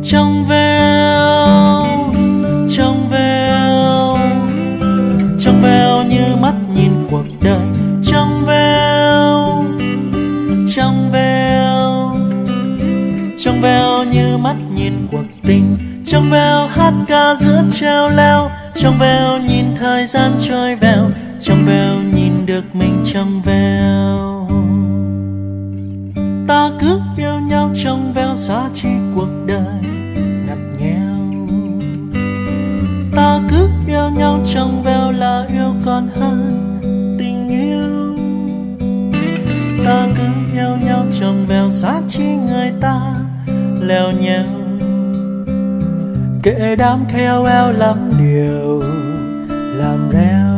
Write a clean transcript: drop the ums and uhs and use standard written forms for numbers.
Trong veo, trong veo, trong veo như mắt nhìn cuộc đời. Trong veo, trong veo, trong veo như mắt nhìn cuộc tình. Trong veo hát ca giữa treo leo. Trong veo nhìn thời gian trôi vèo. Trong veo nhìn được mình trong veo. Ta cứ yêu nhau trong veo, giá trị cuộc đời ngặt nghèo. Ta cứ yêu nhau trong veo là yêu còn hơn tình yêu. Ta cứ yêu nhau trong veo, giá trị người ta leo nhau. Kệ đám KOL lắm điều làm reo.